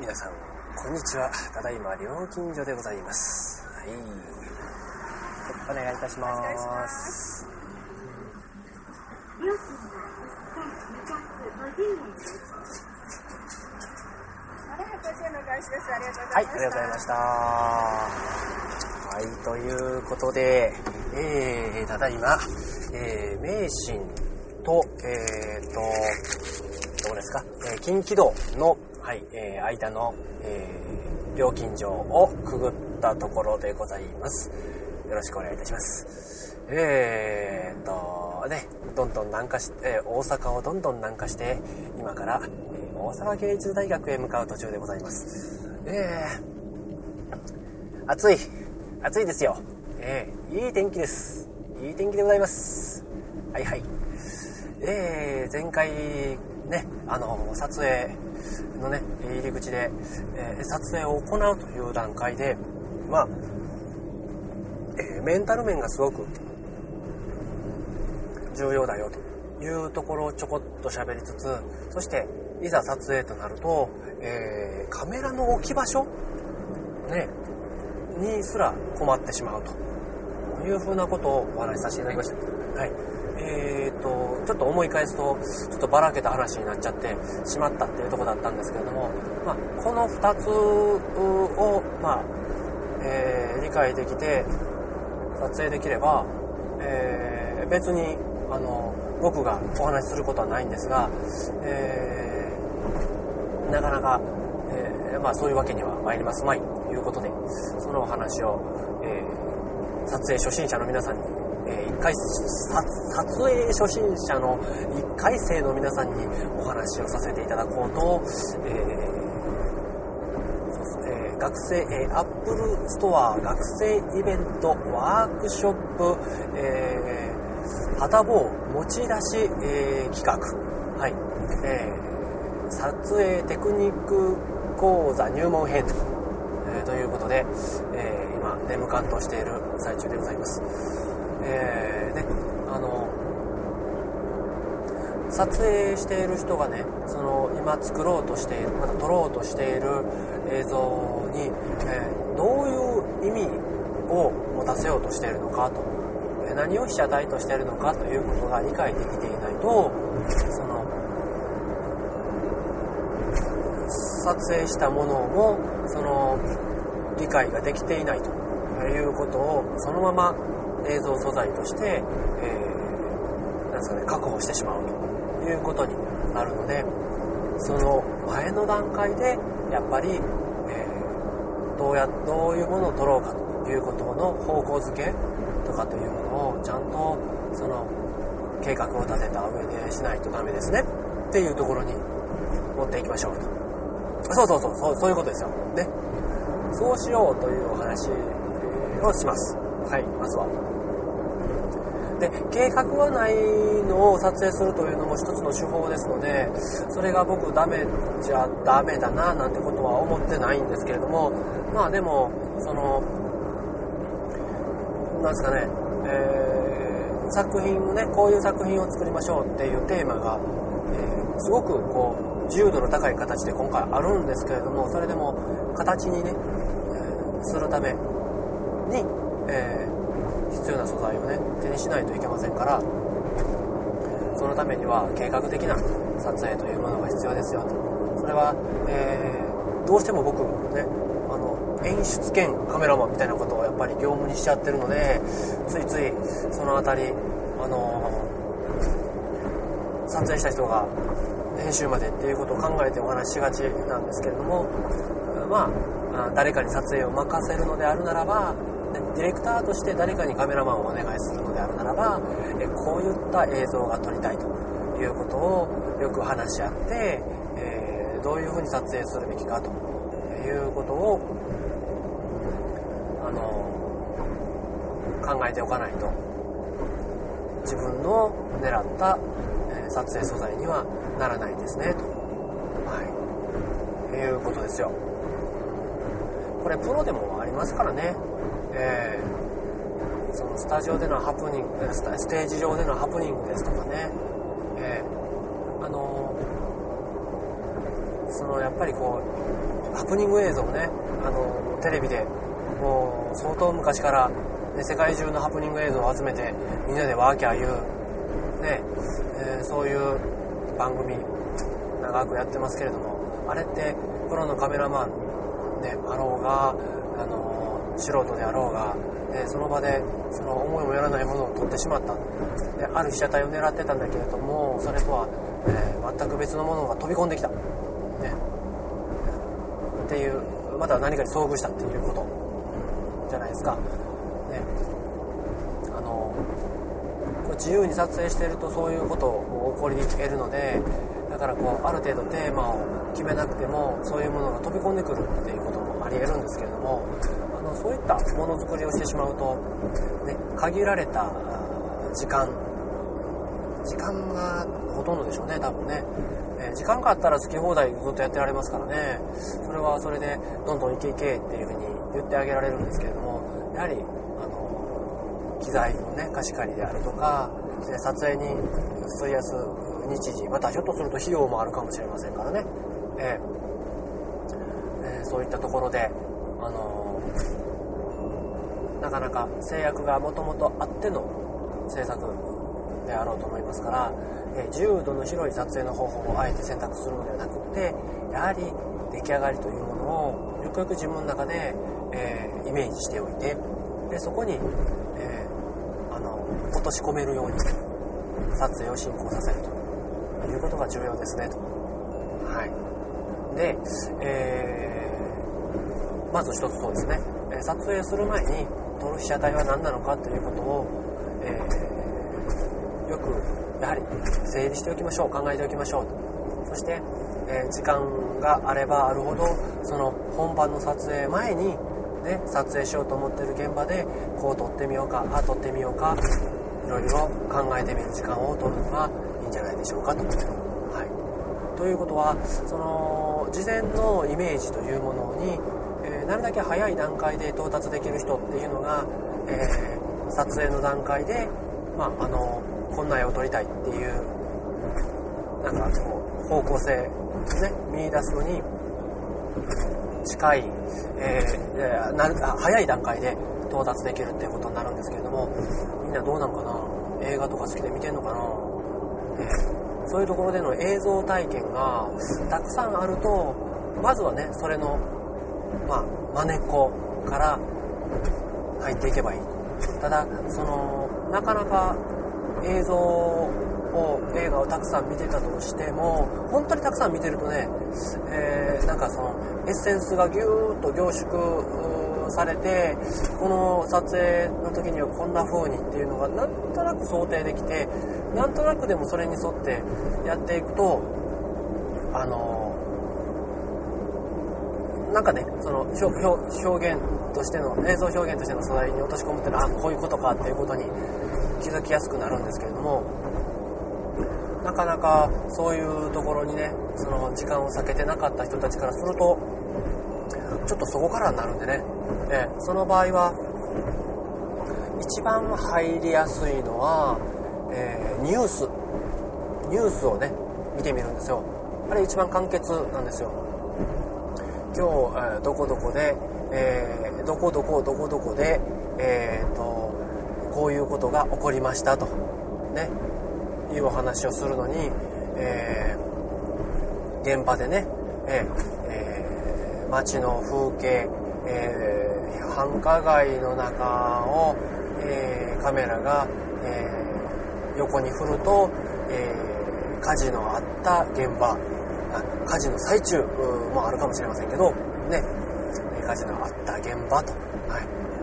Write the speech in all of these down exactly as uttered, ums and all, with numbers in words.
皆さんこんにちは。ただいま料金所でございます。はい、お願いいたします。 料金はにひゃくごじゅうえんです。 ななひゃくごじゅうえんの開始です。ありがとうござはいい、 ました。 ありがとうございました。はい、ということで、えー、ただいま、えー、名神と、えーと、どうですか、えー、近畿道の、はい、えー、間の、えー、料金所をくぐったところでございます。よろしくお願いいたします。えーと、ね、どんどん南下し、えー、大阪をどんどん南下して、今から、えー、大阪芸術大学へ向かう途中でございます。えー、暑い。暑いですよ。えー、いい天気です。いい天気でございます。はいはい。えー、前回ね、あの撮影のね入り口で、えー、撮影を行うという段階で、まあ、えー、メンタル面がすごく重要だよというところをちょこっと喋りつつ、そしていざ撮影となると、えー、カメラの置き場所ねにすら困ってしまうというふうなことをお話しさせていただきました。はい。えーと、ちょっと思い返すと、ちょっとばらけた話になっちゃってしまったっていうところだったんですけれども、まあ、このふたつを、まあ、えー、理解できて、撮影できれば、えー、別に、あの、僕がお話しすることはないんですが、えー、なかなか、えー、まあ、そういうわけには参りますまいということで、そのお話を、えー、撮影初心者の皆さんに、えー、一回撮影初心者のいっかい生の皆さんにお話をさせていただこうと、えーそうですね、学生、えー、アップルストア学生イベントワークショップ、えー、はたぼう持ち出し、えー、企画、はい、えー、撮影テクニック講座入門編、えー、ということで、えー、今出向かんとしている最中でございます。えー、ね、あの撮影している人がね、その今作ろうとしている、また撮ろうとしている映像に、えー、どういう意味を持たせようとしているのかと、えー、何を被写体としているのかということが理解できていないと、その撮影したものもその理解ができていないということをそのまま映像素材として、えー、なんですかね、確保してしまうということになるので、その前の段階でやっぱり、えー、どうやどういうものを撮ろうかということの方向づけとかというものをちゃんとその計画を立てた上でしないとダメですねっていうところに持っていきましょうと。そうそうそうそうそういうことですよね。そうしようというお話をします。はい、まずは。で、計画はないのを撮影するというのも一つの手法ですので、それが僕ダメじゃダメだななんてことは思ってないんですけれども、まあでもそのなんですかね、えー、作品をね、こういう作品を作りましょうっていうテーマが、えー、すごくこう自由度の高い形で今回あるんですけれども、それでも形にね、えー、するために、えー必要な素材をね手にしないといけませんから、そのためには計画的な撮影というものが必要ですよと。それは、えー、どうしても僕ね、あの演出兼カメラマンみたいなことをやっぱり業務にしちゃってるので、ついついそのあたり、あのー、撮影した人が編集までっていうことを考えてお話ししがちなんですけれども、まあ誰かに撮影を任せるのであるならば、ディレクターとして誰かにカメラマンをお願いするのであるならば、えこういった映像が撮りたいということをよく話し合って、えー、どういうふうに撮影するべきかということを、あのー、考えておかないと自分の狙った、えー、撮影素材にはならないですねと、はい、いうことですよ。これプロでもありますからね。えー、そのスタジオでのハプニング、ステージ上でのハプニングですとかね、えー、あのー、 そのやっぱりこうハプニング映像をね、あのテレビでもう相当昔から、ね、世界中のハプニング映像を集めてみんなでワーキャー言う、ねえー、そういう番組長くやってますけれども、あれってプロのカメラマンであろうが、あの素人であろうが、でその場でその思いもよらないものを撮ってしまった。である被写体を狙ってたんだけれども、それとは、えー、全く別のものが飛び込んできた、ね、っていう、また何かに遭遇したっていうことじゃないですか、ね、あのこれ自由に撮影しているとそういうことも起こり得るので、だからこうある程度テーマを決めなくてもそういうものが飛び込んでくるっていうこともあり得るんですけれども、あのそういったものづくりをしてしまうと、ね、限られた時間時間がほとんどでしょうね、多分ね、えー、時間があったら好き放題ずっとやってられますからね、それはそれでどんどんいけいけっていう風に言ってあげられるんですけれども、やはりあの機材のね貸し借りであるとか、撮影に費やす日時、またひょっとすると費用もあるかもしれませんからね、えーえー、そういったところであのー、なかなか制約がもともとあっての制作であろうと思いますから、えー、自由度の広い撮影の方法をあえて選択するのではなくて、やはり出来上がりというものをよくよく自分の中で、えー、イメージしておいて、でそこに、えー、あの落とし込めるように撮影を進行させるということが重要ですねと。はい。で、えー、まず一つそうですね、撮影する前に撮る被写体は何なのかということを、えー、よくやはり整理しておきましょう、考えておきましょう。そして、えー、時間があればあるほどその本番の撮影前に、ね、撮影しようと思っている現場でこう撮ってみようか、あ撮ってみようか、いろいろ考えてみる時間を取るのがいいんじゃないでしょうかと。はい、ということはその事前のイメージというものに、えー、なるだけ早い段階で到達できる人っていうのが、えー、撮影の段階で、まあ、あのこんな絵を撮りたいっていうなんかこう方向性ね見出すのに近い、えー、なる早い段階で到達できるっていうことになるんですけれども、みんなどうなんかな、映画とか好きで見てんのかな、えー、そういうところでの映像体験がたくさんあると、まずはねそれのまあ真似っこから入っていけばいい。ただそのなかなか映像を映画をたくさん見てたとしても、本当にたくさん見てるとね、えー、なんかそのエッセンスがギューッと凝縮されて、この撮影の時にはこんな風にっていうのがなんとなく想定できて、なんとなくでもそれに沿ってやっていくと、あのなんかねその表、表現としての映像表現としての素材に落とし込むっていうのは、あこういうことかっていうことに気づきやすくなるんですけれども、なかなかそういうところにねその時間を割けてなかった人たちからするとちょっとそこからになるんでね、えー、その場合は一番入りやすいのは、えー、ニュースニュースをね見てみるんですよ。あれ一番簡潔なんですよ。今日、えー、どこどこで、えー、どこどこどこどこで、えー、とこういうことが起こりましたとねいうお話をするのに、えー、現場でね、えーえー、街の風景、えー、繁華街の中を、えー、カメラが、えー、横に振ると、えー、火事のあった現場、火事の最中もあるかもしれませんけどね、火事のあった現場と、はい、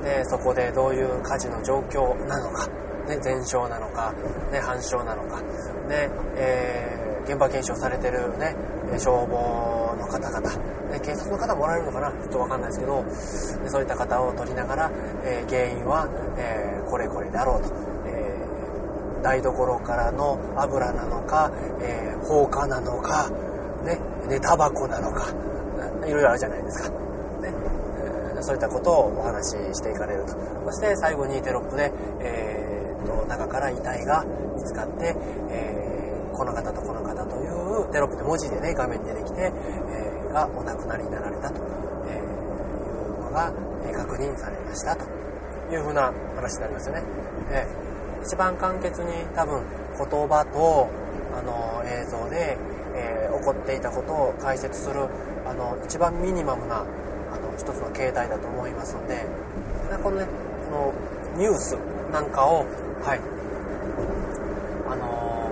でそこでどういう火事の状況なのか、ね、全焼なのか、ね、半焼なのか、ねえー、現場検証されてる、ね、消防の方々、ね、警察の方もおられるのかな、ちょっと分かんないですけど、そういった方を取りながら、えー、原因は、えー、これこれだろうと、えー、台所からの油なのか、えー、放火なのか、ね、寝タバコなのか、いろいろあるじゃないですか、ねえー、そういったことをお話ししていかれると。そして最後にテロップで、えー、と中から遺体が見つかって、えこの方とこの方というテロップで文字でね画面に出てきて、えー、がお亡くなりになられたと、えー、いうのが、えー、確認されましたというふうな話になりますよね。えー、一番簡潔に多分言葉とあの映像で、えー、起こっていたことを解説するあの一番ミニマムなあの一つの形態だと思いますので、このねこのニュースなんかをはいあの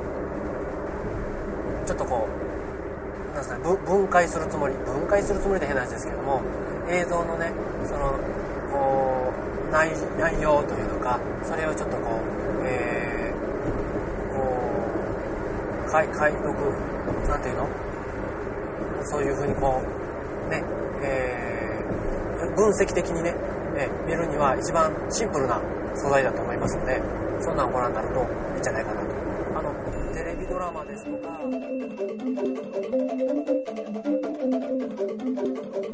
ー、ちょっとこうなんですかね、分解するつもり分解するつもりで変な話ですけども、映像のねそのこう 内, 内容というのか、それをちょっとこう、えー、こう解解読なんていうの、そういうふうにこうね、えー、分析的にね、えー、見るには一番シンプルな素材だと思いますので、そんなんをご覧になるといいんじゃないかなと。あのテレビドラマですとか